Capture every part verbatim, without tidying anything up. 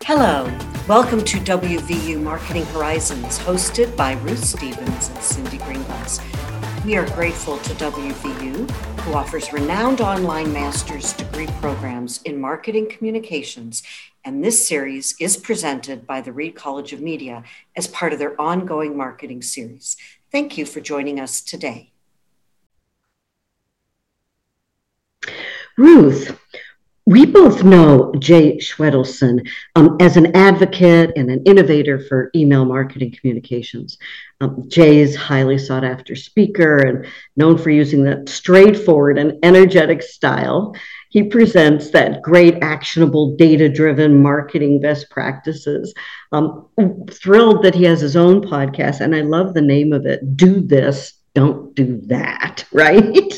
Hello, welcome to W V U Marketing Horizons, hosted by Ruth Stevens and Cindy Greenblatt. We are grateful to W V U, who offers renowned online master's degree programs in marketing communications, and this series is presented by the Reed College of Media as part of their ongoing marketing series. Thank you for joining us today. Ruth, we both know Jay Schwedelson um, as an advocate and an innovator for email marketing communications. Um, Jay is a highly sought after speaker and known for using that straightforward and energetic style. He presents that great, actionable, data-driven marketing best practices. Um, thrilled that he has his own podcast, and I love the name of it, Do This, Don't Do That, right?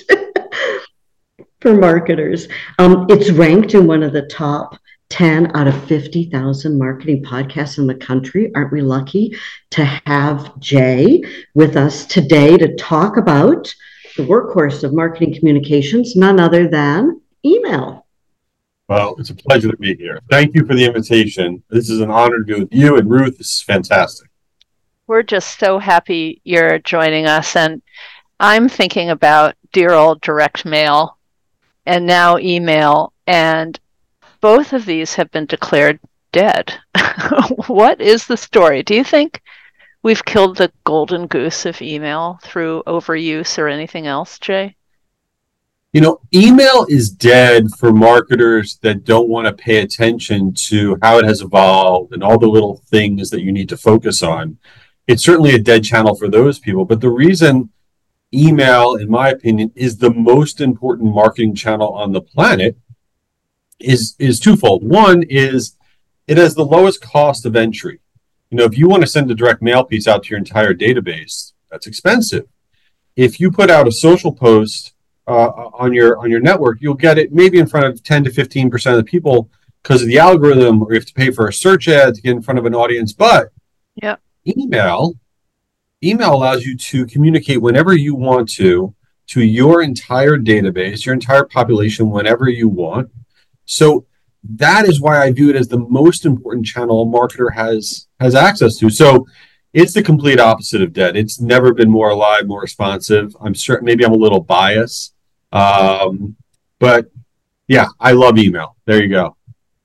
For marketers. Um, it's ranked in one of the top ten out of fifty thousand marketing podcasts in the country. Aren't we lucky to have Jay with us today to talk about the workhorse of marketing communications, none other than email? Well, it's a pleasure to be here. Thank you for the invitation. This is an honor to be with you and Ruth. This is fantastic. We're just so happy you're joining us. And I'm thinking about dear old direct mail and now email, and both of these have been declared dead. What is the story? Do you think we've killed the golden goose of email through overuse or anything else, Jay? You know, email is dead for marketers that don't want to pay attention to how it has evolved and all the little things that you need to focus on. It's certainly a dead channel for those people, but the reason email, in my opinion, is the most important marketing channel on the planet is is twofold. One is it has the lowest cost of entry. You know, if you want to send a direct mail piece out to your entire database, that's expensive. If you put out a social post uh, on your on your network, you'll get it maybe in front of ten to fifteen percent of the people because of the algorithm, or you have to pay for a search ad to get in front of an audience. But yeah, email Email allows you to communicate whenever you want to, to your entire database, your entire population, whenever you want. So that is why I view it as the most important channel a marketer has, has access to. So it's the complete opposite of dead. It's never been more alive, more responsive. I'm certain maybe I'm a little biased. Um, but yeah, I love email. There you go.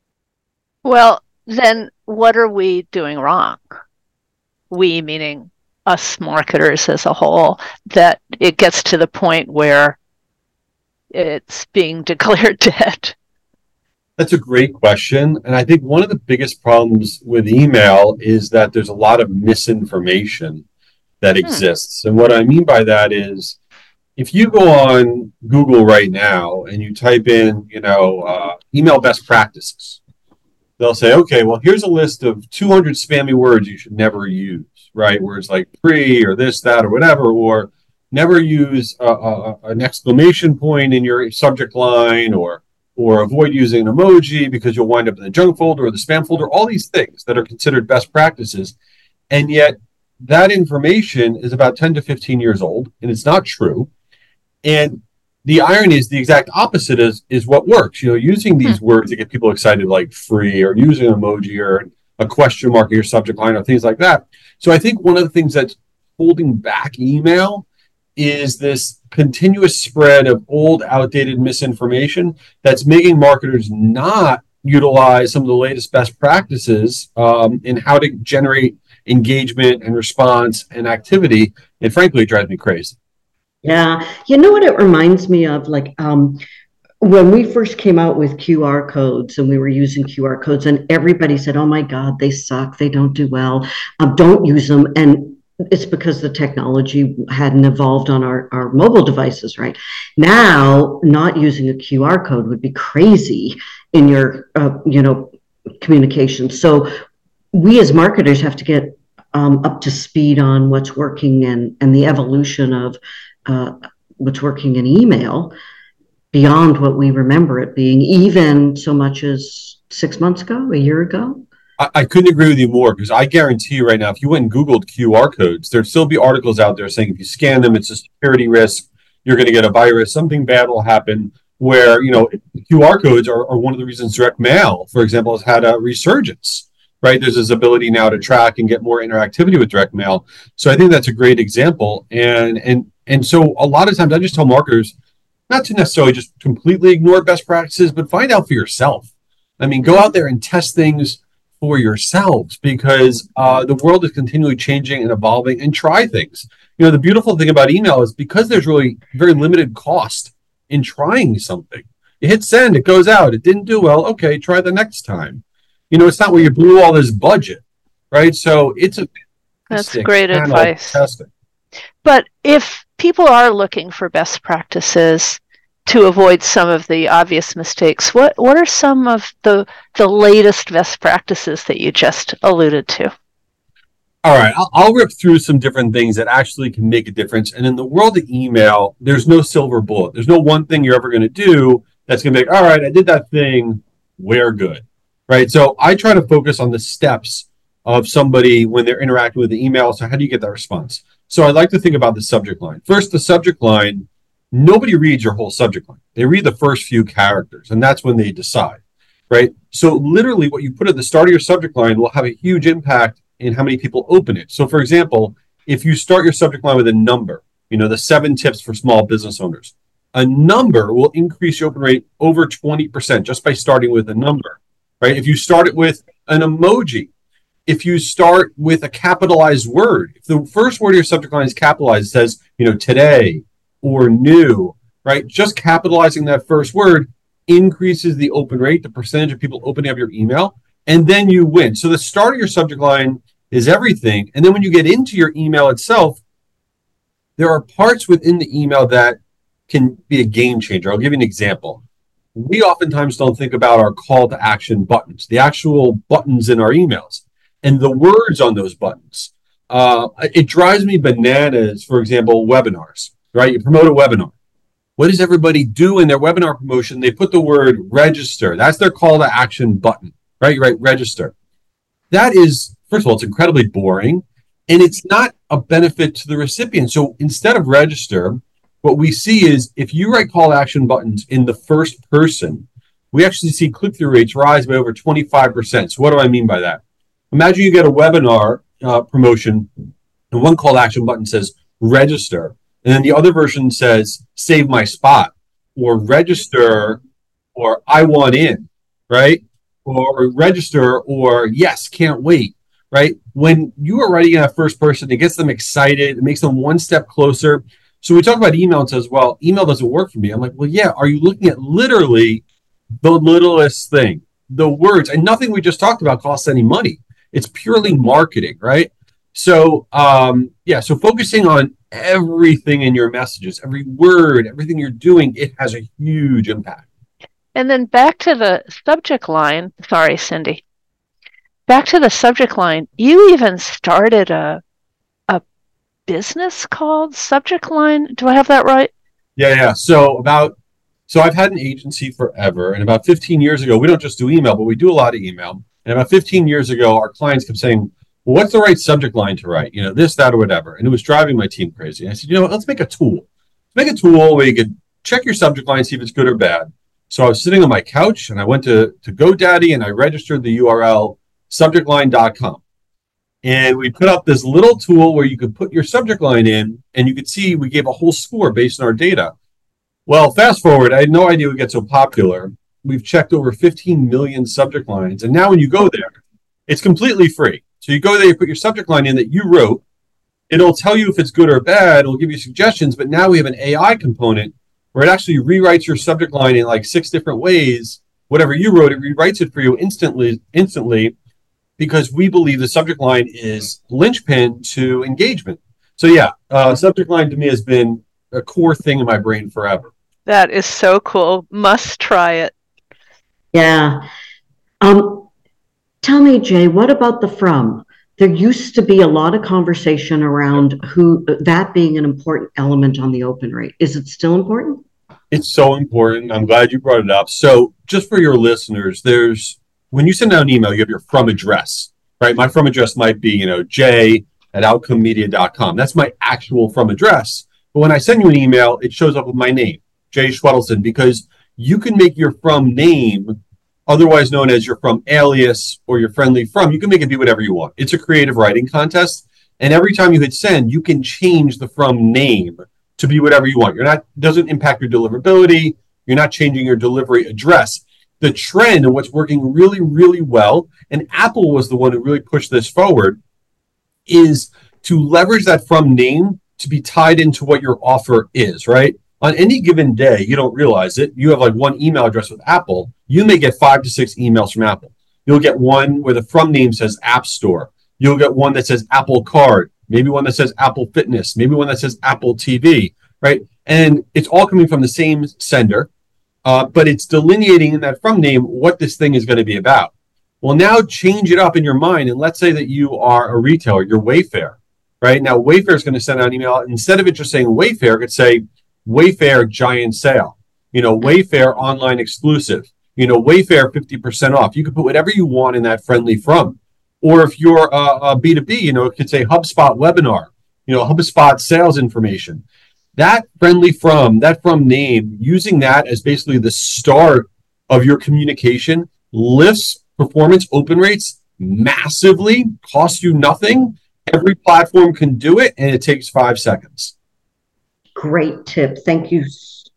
Well, then what are we doing wrong? We meaning us marketers as a whole, that it gets to the point where it's being declared dead? That's a great question. And I think one of the biggest problems with email is that there's a lot of misinformation that hmm. exists. And what I mean by that is if you go on Google right now and you type in, you know, uh, email best practices, they'll say, okay, well, here's a list of two hundred spammy words you should never use. Right, words like pre or this, that, or whatever, or never use a, a, an exclamation point in your subject line, or or avoid using an emoji because you'll wind up in the junk folder or the spam folder, all these things that are considered best practices. And yet that information is about ten to fifteen years old, and it's not true. And the irony is the exact opposite is, is what works. You know, using these hmm. words to get people excited, like free, or using an emoji or a question mark in your subject line or things like that. So I think one of the things that's holding back email is this continuous spread of old, outdated misinformation that's making marketers not utilize some of the latest best practices um, in how to generate engagement and response and activity. And frankly, it drives me crazy. Yeah. You know what it reminds me of? Like, um, when we first came out with Q R codes and we were using Q R codes and everybody said, oh my God, they suck. They don't do well. Um, don't use them. And it's because the technology hadn't evolved on our, our mobile devices, right? Now, not using a Q R code would be crazy in your, uh, you know, communication. So we as marketers have to get um, up to speed on what's working and, and the evolution of uh, what's working in email beyond what we remember it being, even so much as six months ago, a year ago. I, I couldn't agree with you more, because I guarantee you right now, if you went and Googled Q R codes, there'd still be articles out there saying if you scan them, it's a security risk, you're going to get a virus, something bad will happen, where, you know, Q R codes are, are one of the reasons direct mail, for example, has had a resurgence. right? There's this ability now to track and get more interactivity with direct mail. So I think that's a great example. And and and so a lot of times I just tell marketers not to necessarily just completely ignore best practices, but find out for yourself. I mean, go out there and test things for yourselves, because uh, the world is continually changing and evolving, and try things. You know, the beautiful thing about email is because there's really very limited cost in trying something. You hit send, it goes out, it didn't do well. Okay, try the next time. You know, it's not where you blew all this budget, right? So it's a That's great advice. Testing. But if people are looking for best practices to avoid some of the obvious mistakes, what what are some of the the latest best practices that you just alluded to? All right, I'll, I'll rip through some different things that actually can make a difference. And in the world of email, there's no silver bullet. There's no one thing you're ever going to do that's going to be like, all right, I did that thing, we're good, right? So I try to focus on the steps of somebody when they're interacting with the email. So how do you get that response? So I like to think about the subject line. First, the subject line, nobody reads your whole subject line. They read the first few characters, and that's when they decide, right? So literally what you put at the start of your subject line will have a huge impact in how many people open it. So for example, if you start your subject line with a number, you know, the seven tips for small business owners, a number will increase your open rate over twenty percent just by starting with a number, right? If you start it with an emoji, if you start with a capitalized word, if the first word of your subject line is capitalized, it says, you know, today or new, right? Just capitalizing that first word increases the open rate, the percentage of people opening up your email, and then you win. So the start of your subject line is everything. And then when you get into your email itself, there are parts within the email that can be a game changer. I'll give you an example. We oftentimes don't think about our call to action buttons, the actual buttons in our emails, and the words on those buttons. Uh, it drives me bananas, for example, webinars, right? You promote a webinar. What does everybody do in their webinar promotion? They put the word register. That's their call to action button, right? You write register. That is, first of all, it's incredibly boring, and it's not a benefit to the recipient. So instead of register, what we see is if you write call to action buttons in the first person, we actually see click-through rates rise by over twenty-five percent. So what do I mean by that? Imagine you get a webinar uh, promotion, and one call to action button says register, and then the other version says save my spot, or register, or I want in, right? Or register, or yes, can't wait, right? When you are writing in that first person, it gets them excited. It makes them one step closer. So we talk about email and says, well, email doesn't work for me. I'm like, well, yeah, are you looking at literally the littlest thing, the words, and nothing we just talked about costs any money. It's purely marketing, right? So, um, yeah, so focusing on everything in your messages, every word, everything you're doing, it has a huge impact. And then back to the subject line. Sorry, Cindy. Back to the subject line. You even started a a business called Subject Line. Do I have that right? Yeah, yeah. So about so I've had an agency forever, and about fifteen years ago, we don't just do email, but we do a lot of email. And about fifteen years ago, our clients kept saying, well, what's the right subject line to write? You know, this, that, or whatever. And it was driving my team crazy. And I said, you know what, let's make a tool. Let's make a tool where you could check your subject line, see if it's good or bad. So I was sitting on my couch, and I went to, to GoDaddy, and I registered the U R L subject line dot com. And we put up this little tool where you could put your subject line in, and you could see we gave a whole score based on our data. Well, fast forward, I had no idea it would get so popular. We've checked over fifteen million subject lines. And now when you go there, it's completely free. So you go there, you put your subject line in that you wrote. It'll tell you if it's good or bad. It'll give you suggestions. But now we have an A I component where it actually rewrites your subject line in like six different ways. Whatever you wrote, it rewrites it for you instantly, instantly, because we believe the subject line is linchpin to engagement. So yeah, uh, subject line to me has been a core thing in my brain forever. That is so cool. Must try it. Yeah. Um, tell me, Jay, what about the from? There used to be a lot of conversation around who that being an important element on the open rate. Is it still important? It's so important. I'm glad you brought it up. So just for your listeners, there's when you send out an email, you have your from address, right? My from address might be, you know, Jay at outcome media dot com. That's my actual from address. But when I send you an email, it shows up with my name, Jay Schwedelson, because you can make your from name otherwise known as your from alias or your friendly from. You can make it be whatever you want. It's a creative writing contest. And every time you hit send, you can change the from name to be whatever you want. You're not, doesn't impact your deliverability. You're not changing your delivery address. The trend and what's working really, really well, and Apple was the one who really pushed this forward, is to leverage that from name to be tied into what your offer is, right? On any given day, you don't realize it. You have like one email address with Apple. You may get five to six emails from Apple. You'll get one where the from name says App Store. You'll get one that says Apple Card, maybe one that says Apple Fitness, maybe one that says Apple T V, right? And it's all coming from the same sender, uh, but it's delineating in that from name what this thing is going to be about. Well, now change it up in your mind, and let's say that you are a retailer, you're Wayfair, right? Now Wayfair is going to send out an email. Instead of it just saying Wayfair, it could say Wayfair giant sale, you know, Wayfair online exclusive, you know, Wayfair fifty percent off. You could put whatever you want in that friendly from. Or if you're a, a B two B, you know, it could say HubSpot webinar, you know, HubSpot sales information. That friendly from, that from name, using that as basically the start of your communication lifts performance open rates massively, costs you nothing. Every platform can do it, and it takes five seconds. Great tip. Thank you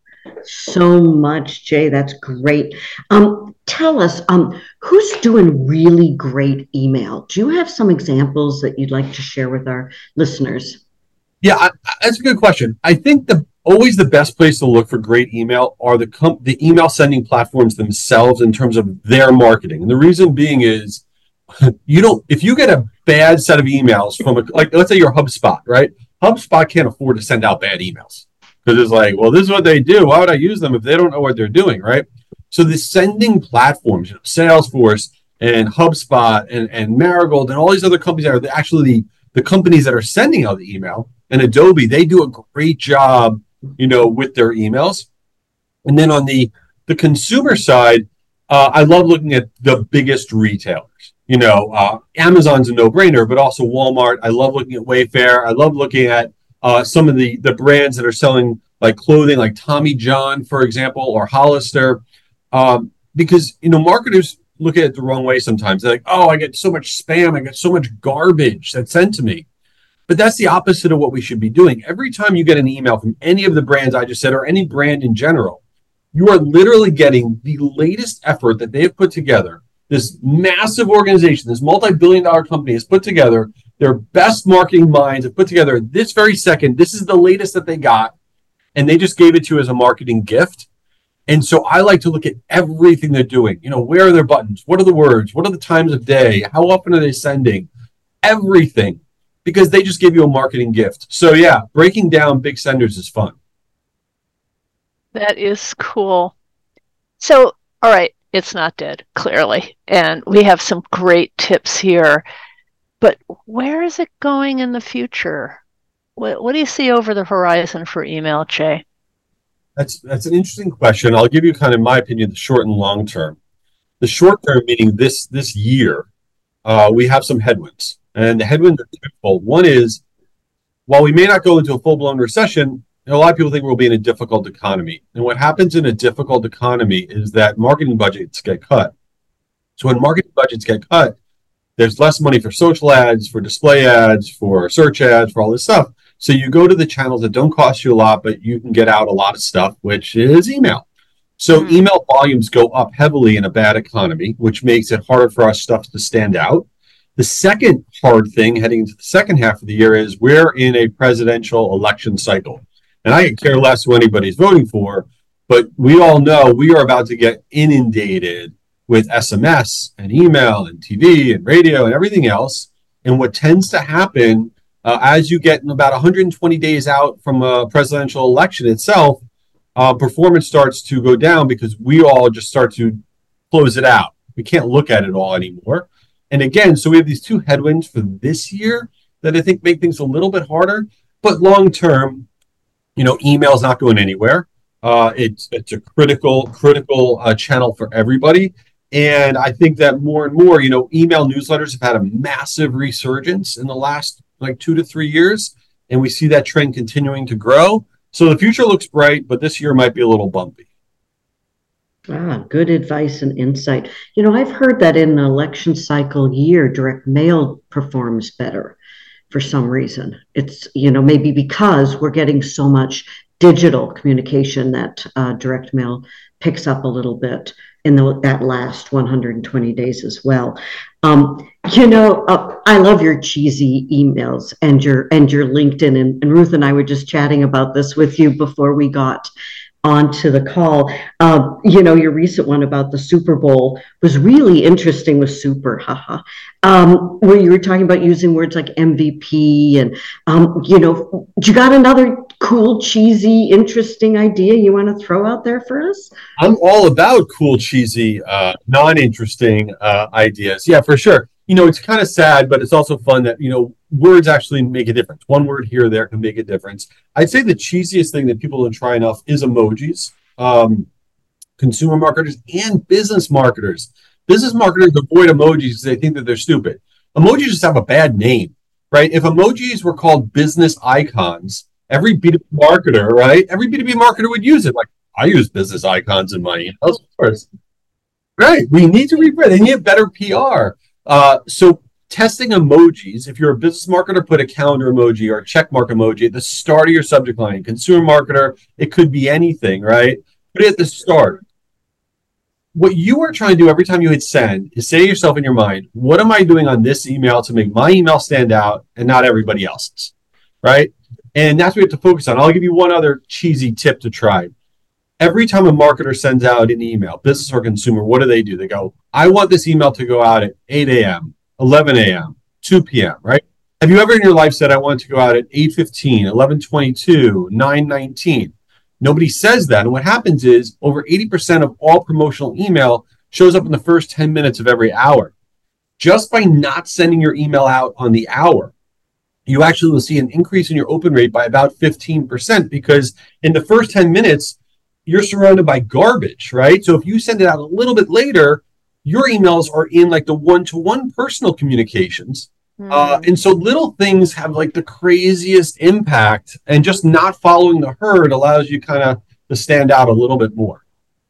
so much, Jay. That's great. Um, tell us, um, who's doing really great email? Do you have some examples that you'd like to share with our listeners? Yeah, I, that's a good question. I think the always the best place to look for great email are the com- the email sending platforms themselves in terms of their marketing. And the reason being is you don't if you get a bad set of emails from a, like let's say you're HubSpot, right? HubSpot can't afford to send out bad emails because it's like, well, this is what they do. Why would I use them if they don't know what they're doing, right? So the sending platforms, you know, Salesforce and HubSpot and, and Marigold and all these other companies that are the, actually the, the companies that are sending out the email, and Adobe, they do a great job, you know, with their emails. And then on the, the consumer side, uh, I love looking at the biggest retailers. You know, uh, Amazon's a no-brainer, but also Walmart. I love looking at Wayfair. I love looking at uh, some of the, the brands that are selling like clothing, like Tommy John, for example, or Hollister. Um, because, you know, marketers look at it the wrong way sometimes. They're like, oh, I get so much spam. I get so much garbage that's sent to me. But that's the opposite of what we should be doing. Every time you get an email from any of the brands I just said, or any brand in general, you are literally getting the latest effort that they have put together. This massive organization, this multi-billion dollar company has put together, their best marketing minds have put together this very second. This is the latest that they got, and they just gave it to you as a marketing gift. And so I like to look at everything they're doing. You know, where are their buttons? What are the words? What are the times of day? How often are they sending? Everything. Because they just give you a marketing gift. So yeah, breaking down big senders is fun. That is cool. So, all right, it's not dead, clearly. And we have some great tips here. But where is it going in the future? What, what do you see over the horizon for email, Jay? That's that's an interesting question. I'll give you kind of my opinion, the short and long term. The short term, meaning this this year, uh, we have some headwinds. And the headwinds are twofold. One is, while we may not go into a full-blown recession, a lot of people think we'll be in a difficult economy. And what happens in a difficult economy is that marketing budgets get cut. So when marketing budgets get cut, there's less money for social ads, for display ads, for search ads, for all this stuff. So you go to the channels that don't cost you a lot, but you can get out a lot of stuff, which is email. So mm-hmm. email volumes go up heavily in a bad economy, which makes it harder for our stuff to stand out. The second hard thing heading into the second half of the year is we're in a presidential election cycle. And I could care less who anybody's voting for, but we all know we are about to get inundated with S M S and email and T V and radio and everything else. And what tends to happen uh, as you get about one hundred twenty days out from a presidential election itself, uh, performance starts to go down because we all just start to close it out. We can't look at it all anymore. And again, so we have these two headwinds for this year that I think make things a little bit harder. But long term, you know, email is not going anywhere. Uh, it's it's a critical, critical uh, channel for everybody. And I think that more and more, you know, email newsletters have had a massive resurgence in the last like two to three years. And we see that trend continuing to grow. So the future looks bright, but this year might be a little bumpy. Ah, good advice and insight. You know, I've heard that in an election cycle year, direct mail performs better for some reason. It's, you know, maybe because we're getting so much digital communication that uh, direct mail picks up a little bit in the, that last one hundred twenty days as well. Um, you know, uh, I love your cheesy emails and your and your LinkedIn. And, and Ruth and I were just chatting about this with you before we got onto the call. Uh, you know, your recent one about the Super Bowl was really interesting with super, haha, um, where you were talking about using words like M V P and, um, you know, you got another cool, cheesy, interesting idea you want to throw out there for us? I'm all about cool, cheesy, uh, non-interesting uh, ideas. Yeah, for sure. You know, it's kind of sad, but it's also fun that, you know, words actually make a difference. One word here or there can make a difference. I'd say the cheesiest thing that people don't try enough is emojis. Um, consumer marketers and business marketers. Business marketers avoid emojis because they think that they're stupid. Emojis just have a bad name, right? If emojis were called business icons, every B two B marketer, right? Every B two B marketer would use it. Like, I use business icons in my emails, of course. Right. We need to rebrand. They need better P R. Uh, so testing emojis, if you're a business marketer, put a calendar emoji or a check mark emoji at the start of your subject line. Consumer marketer, it could be anything, right? Put it at the start. What you are trying to do every time you hit send is say to yourself in your mind, what am I doing on this email to make my email stand out and not everybody else's, right? And that's what you have to focus on. I'll give you one other cheesy tip to try. Every time a marketer sends out an email, business or consumer, what do they do? They go, I want this email to go out at eight a.m., eleven a.m., two p.m., right? Have you ever in your life said, I want it to go out at eight fifteen, eleven twenty-two, nine nineteen? Nobody says that. And what happens is over eighty percent of all promotional email shows up in the first ten minutes of every hour. Just by not sending your email out on the hour, you actually will see an increase in your open rate by about fifteen percent because in the first ten minutes, you're surrounded by garbage, right? So if you send it out a little bit later, your emails are in like the one-to-one personal communications. Mm. Uh, and so little things have like the craziest impact, and just not following the herd allows you kind of to stand out a little bit more.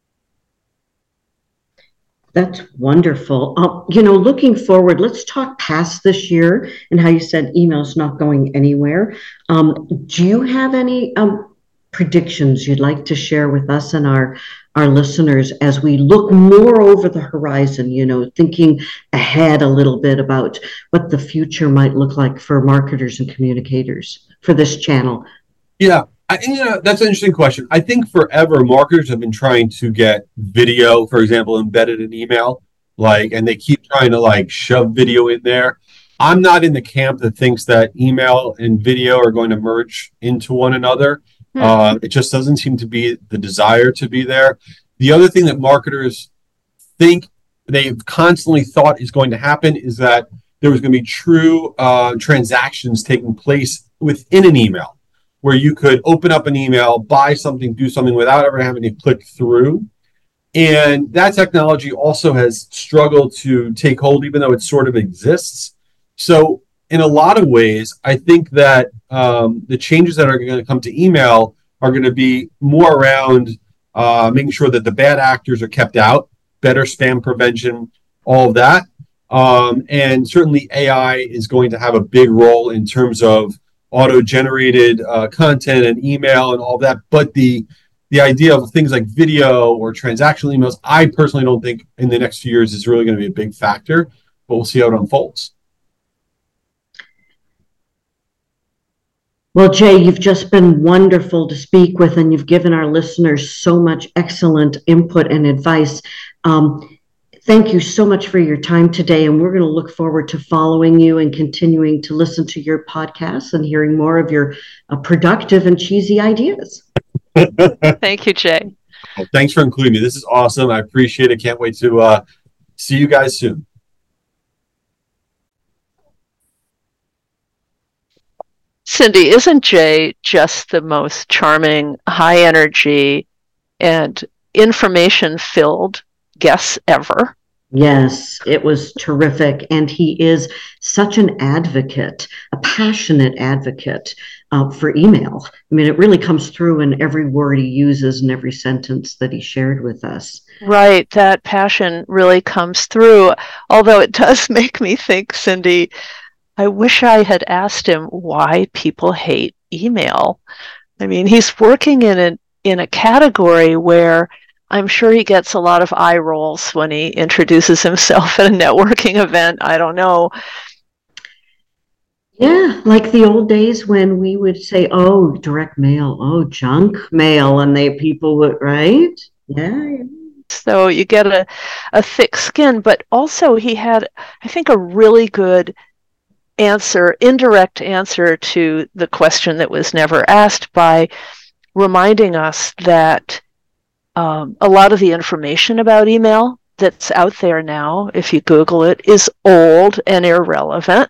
That's wonderful. Um, you know, looking forward, let's talk past this year and how you said email's not going anywhere. Um, do you have any um, predictions you'd like to share with us and our our listeners as we look more over the horizon, you know, thinking ahead a little bit about what the future might look like for marketers and communicators for this channel? Yeah, I, you know, that's an interesting question. I think forever marketers have been trying to get video, for example, embedded in email, like, and they keep trying to like shove video in there. I'm not in the camp that thinks that email and video are going to merge into one another. Uh, it just doesn't seem to be the desire to be there. The other thing that marketers think they've constantly thought is going to happen is that there was going to be true uh, transactions taking place within an email, where you could open up an email, buy something, do something without ever having to click through. And that technology also has struggled to take hold, even though it sort of exists. So in a lot of ways, I think that um, the changes that are going to come to email are going to be more around uh, making sure that the bad actors are kept out, better spam prevention, all of that. Um, and certainly A I is going to have a big role in terms of auto-generated uh, content and email and all that. But the the idea of things like video or transactional emails, I personally don't think in the next few years is really going to be a big factor, but we'll see how it unfolds. Well, Jay, you've just been wonderful to speak with, and you've given our listeners so much excellent input and advice. Um, thank you so much for your time today, and we're going to look forward to following you and continuing to listen to your podcasts and hearing more of your uh, productive and cheesy ideas. Thank you, Jay. Well, thanks for including me. This is awesome. I appreciate it. Can't wait to uh, see you guys soon. Cindy, isn't Jay just the most charming, high energy, and information-filled guest ever? Yes, it was terrific. And he is such an advocate, a passionate advocate uh, for email. I mean, it really comes through in every word he uses and every sentence that he shared with us. Right, that passion really comes through. Although it does make me think, Cindy, I wish I had asked him why people hate email. I mean, he's working in a, in a category where I'm sure he gets a lot of eye rolls when he introduces himself at a networking event. I don't know. Yeah, like the old days when we would say, "Oh, direct mail, oh, junk mail," and they people would, right? Yeah. So you get a, a thick skin, but also he had, I think, a really good answer, indirect answer to the question that was never asked by reminding us that um, a lot of the information about email that's out there now, if you Google it, is old and irrelevant.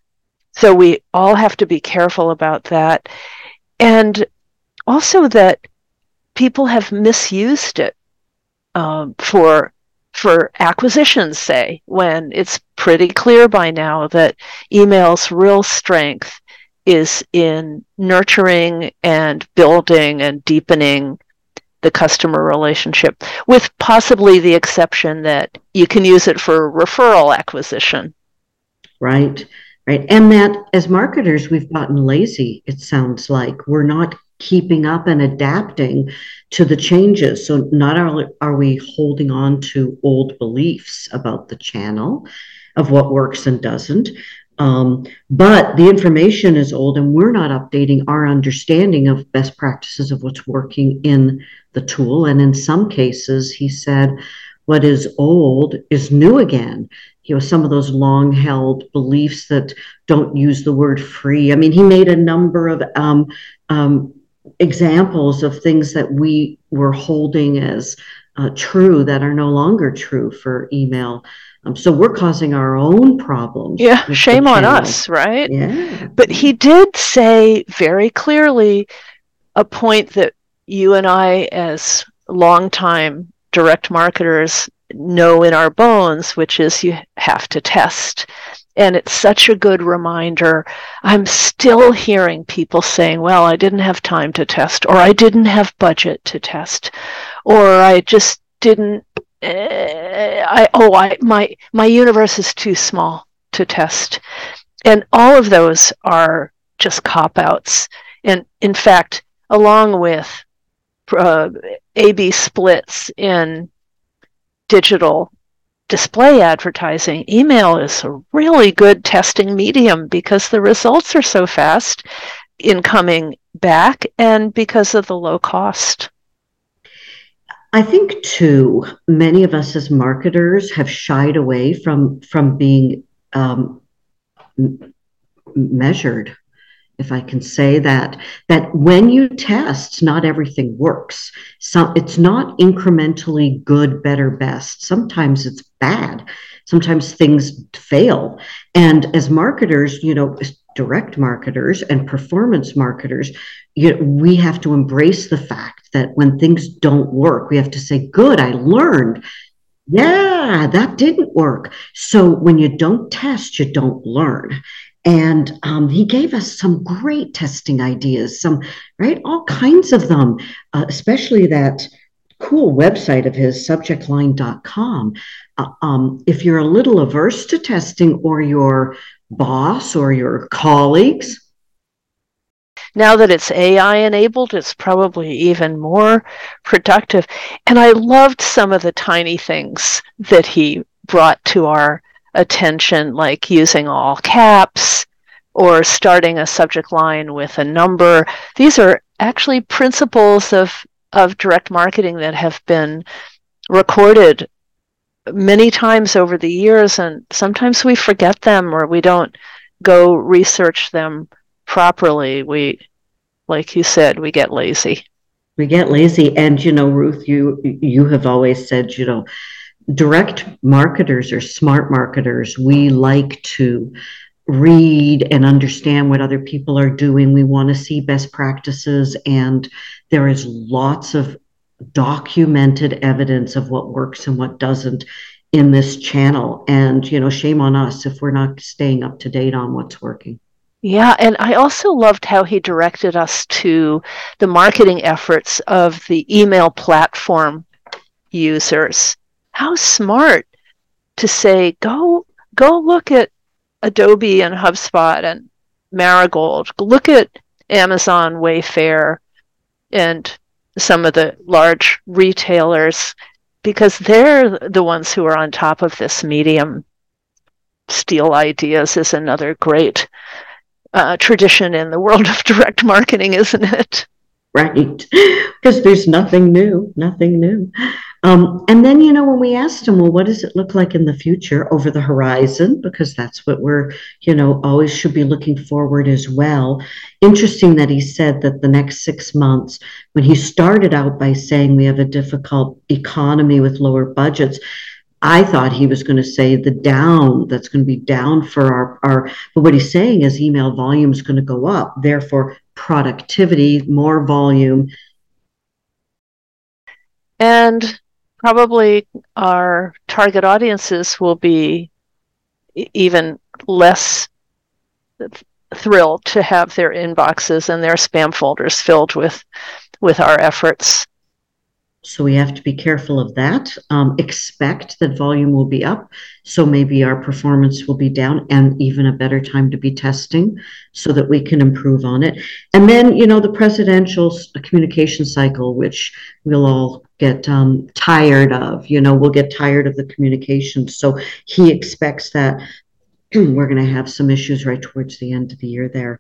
So we all have to be careful about that. And also that people have misused it um, for for acquisitions, say, when it's pretty clear by now that email's real strength is in nurturing and building and deepening the customer relationship, with possibly the exception that you can use it for referral acquisition. Right, right. And that as marketers, we've gotten lazy, it sounds like. We're not keeping up and adapting to the changes. So not only are we holding on to old beliefs about the channel of what works and doesn't, um, but the information is old and we're not updating our understanding of best practices of what's working in the tool. And in some cases, he said, what is old is new again. You know, some of those long held beliefs that don't use the word free. I mean, he made a number of um, um, examples of things that we were holding as uh, true that are no longer true for email. Um, so we're causing our own problems. Yeah, shame on us, right? Yeah. But he did say very clearly a point that you and I, as longtime direct marketers, know in our bones, which is you have to test. And it's such a good reminder. I'm still hearing people saying, well, I didn't have time to test, or I didn't have budget to test, or I just didn't, uh, I, oh, I, my, my universe is too small to test. And all of those are just cop-outs. And in fact, along with uh, A B splits in digital display advertising, email is a really good testing medium because the results are so fast in coming back and because of the low cost. I think, too, many of us as marketers have shied away from, from being um, m- measured, if I can say that, that when you test, not everything works. So it's not incrementally good, better, best. Sometimes it's bad. Sometimes things fail. And as marketers, you know, direct marketers and performance marketers, you, we have to embrace the fact that when things don't work, we have to say, good, I learned. Yeah, that didn't work. So when you don't test, you don't learn. And um, he gave us some great testing ideas, some, right, all kinds of them, uh, especially that cool website of his, subject line dot com. Uh, um, if you're a little averse to testing, or your boss or your colleagues, now that it's A I enabled, it's probably even more productive. And I loved some of the tiny things that he brought to our attention, like using all caps or starting a subject line with a number. These are actually principles of, of direct marketing that have been recorded many times over the years, and sometimes we forget them or we don't go research them properly. We, like you said, we get lazy. We get lazy. And, you know, Ruth, you you have always said, you know, direct marketers are smart marketers. We like to read and understand what other people are doing. We want to see best practices, and there is lots of documented evidence of what works and what doesn't in this channel. And, you know, shame on us if we're not staying up to date on what's working. Yeah, and I also loved how he directed us to the marketing efforts of the email platform users. How smart to say, go go look at Adobe and HubSpot and Marigold. Look at Amazon, Wayfair, and some of the large retailers, because they're the ones who are on top of this medium. Steal ideas is another great uh, tradition in the world of direct marketing, isn't it? Right, because there's nothing new, nothing new. Um, and then, you know, when we asked him, well, what does it look like in the future over the horizon? Because that's what we're, you know, always should be looking forward as well. Interesting that he said that the next six months, when he started out by saying we have a difficult economy with lower budgets, I thought he was going to say the down, that's going to be down for our, our, but what he's saying is email volume is going to go up. Therefore, productivity, more volume. And probably our target audiences will be even less th- thrilled to have their inboxes and their spam folders filled with, with our efforts. So we have to be careful of that. Um, expect that volume will be up. So maybe our performance will be down, and even a better time to be testing so that we can improve on it. And then, you know, the presidential communication cycle, which we'll all get um, tired of, you know, we'll get tired of the communication. So he expects that we're going to have some issues right towards the end of the year there.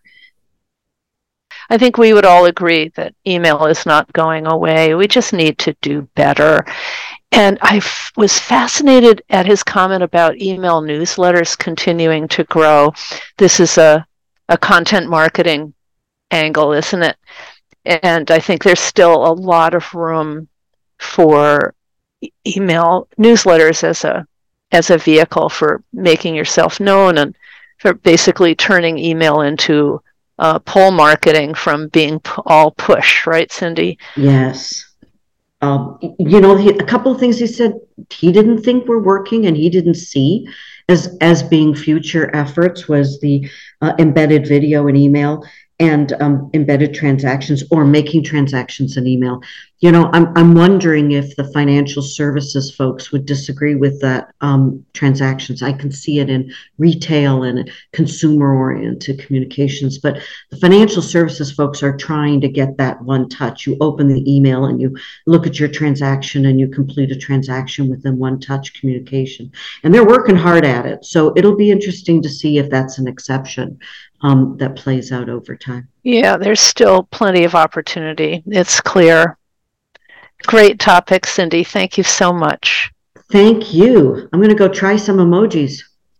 I think we would all agree that email is not going away. We just need to do better. And I f- was fascinated at his comment about email newsletters continuing to grow. This is a, a content marketing angle, isn't it? And I think there's still a lot of room for e- email newsletters as a as a vehicle for making yourself known, and for basically turning email into Uh, pull marketing from being p- all push, right, Cindy? Yes. Um, you know, he, a couple of things he said he didn't think were working and he didn't see as as being future efforts was the uh, embedded video and email and um, embedded transactions, or making transactions in email. You know, I'm I'm wondering if the financial services folks would disagree with that um, transactions. I can see it in retail and consumer-oriented communications, but the financial services folks are trying to get that one touch. You open the email and you look at your transaction and you complete a transaction within one touch communication. And they're working hard at it. So it'll be interesting to see if that's an exception um, that plays out over time. Yeah, there's still plenty of opportunity. It's clear. Great topic, Cindy. Thank you so much. Thank you. I'm going to go try some emojis.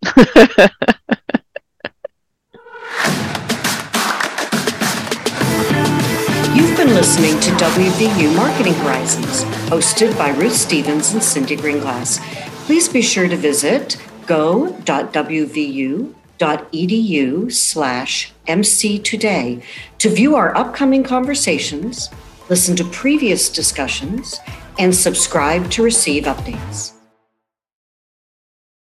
You've been listening to W V U Marketing Horizons, hosted by Ruth Stevens and Cindy Greenglass. Please be sure to visit go.wvu.edu slash MC today to view our upcoming conversations, listen to previous discussions, and subscribe to receive updates.